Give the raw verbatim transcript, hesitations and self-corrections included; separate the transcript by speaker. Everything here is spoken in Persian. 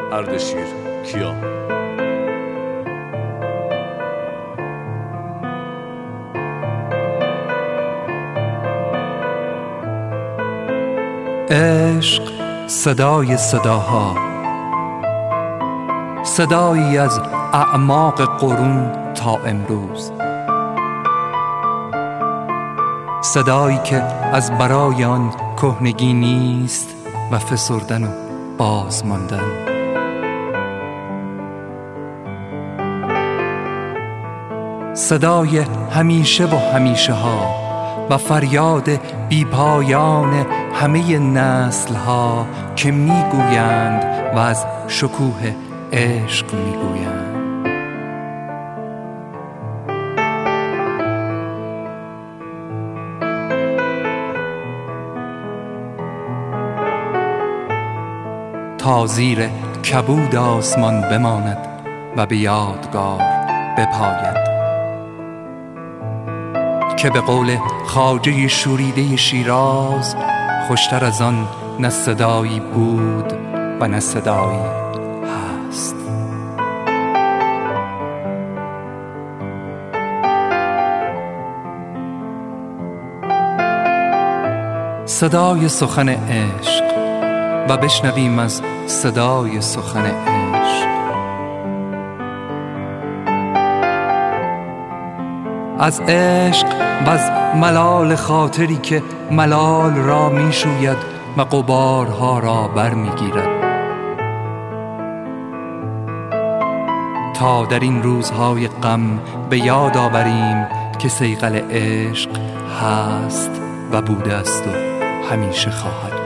Speaker 1: اردشیر کیا.
Speaker 2: عشق صدای صداها، صدایی از اعماق قرون تا امروز، صدایی که از برای آن کهنگی نیست و فسردن و باز ماندن. صدای همیشه و همیشه ها و فریاد بی پایان همه نسل ها که میگویند و از شکوه عشق میگویند. تا زیر کبود آسمان بماند و به یادگار بپاید، که به قول خواجه شوریده شیراز خوشتر از آن نه صدایی بود و نه صدایی هست. صدای سخن عشق و بشنویم از صدای سخن عشق. از عشق و از ملال خاطری که ملال را می شوید و غبارها را بر می گیرد، تا در این روزهای غم به یاد آوریم که صیقل عشق هست و بوده است و همیشه خواهد.